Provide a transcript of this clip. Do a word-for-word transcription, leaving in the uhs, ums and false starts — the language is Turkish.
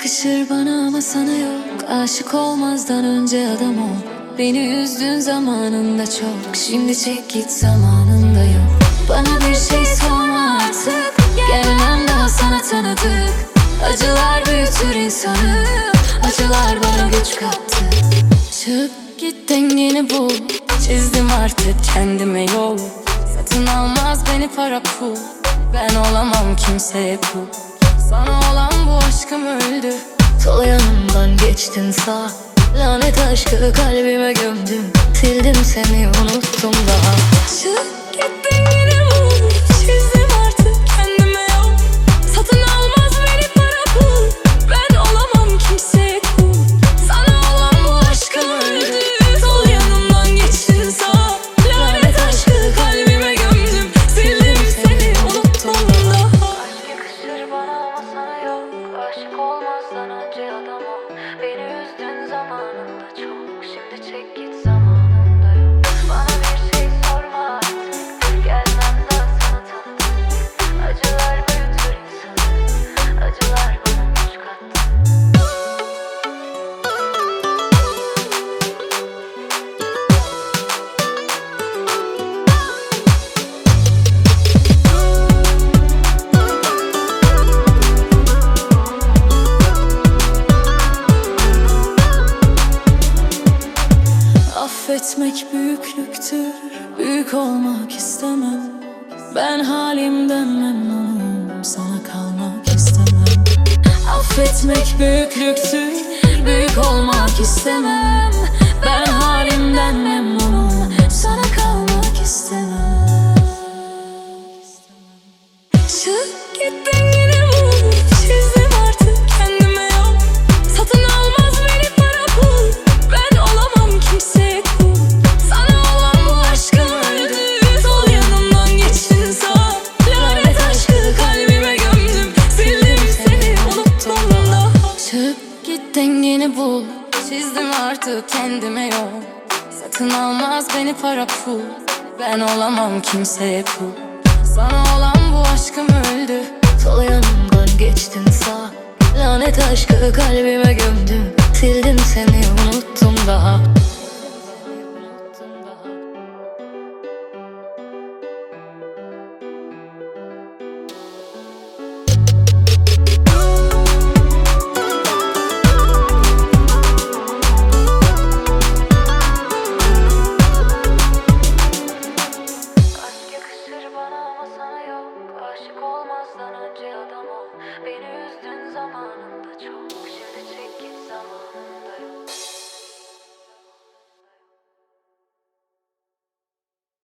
yakışır bana ama sana yok. Aşık olmazdan önce adam ol. Beni üzdün zamanında çok. Şimdi çek git, zamanında yok. Bana bir şey sorma artık. Gelmem daha sana tanıdık. Acılar büyütür insanı. Acılar bana güç kattı. Çık git, dengeni bul. Çizdim artık kendime yol. Satın almaz beni para pul. Ben olamam kimseye kul. Sana olan bu aşkım öldü. Sol yanımdan geçtin sağ. Lanet aşkı kalbime gömdüm. Sildim seni, unuttum daha. Çık git, dengeni bul. Çizdim artık kendime yol. Satın almaz beni para pul. Ben olamam kimseye kul. Sana olan bu aşkım öldü. Sol yanımdan geçtin sağ. Lanet aşkı kalbime gömdüm. Sildim seni, unuttum daha. Aşk yakışır bana ama sana yok. Aşık olmazdan önce adam ol. Beni üzdün zamanında çok. Şimdi çek git, zamanında yok. Bana bir şey sorma artık. Gelmem daha sana tanıdık. Acılar büyütür insanı. Acılar bana güç kattı. Affetmek büyüklüktür, büyük olmak istemem. Ben halimden memnunum, sana kalmak istemem. Affetmek büyüklüktür, büyük olmak istemem. Ben halimden memnunum, sana kalmak istemem. Çık git, dengeni bul. Çizdim artık kendime yol. Satın almaz beni para pul. Ben olamam kimseye kul. Sana olan bu aşkım öldü. Sol yanımdan geçtin sağ. Lanet aşkı kalbime gömdüm. Sildim seni, unuttum daha. Çık git, dengeni bul. Çizdim artık kendime yol. Satın almaz beni para pul. Ben olamam kimseye kul. Sana olan bu aşkım öldü. Sol yanımdan geçtin sağ. Lanet aşkı kalbime gömdüm. Sildim seni, unuttum daha. Aşk yakışır bana ama sana yok. Aşık olmazdan önce adam ol. Beni üzdün zamanında çok. Şimdi çek git, zamanında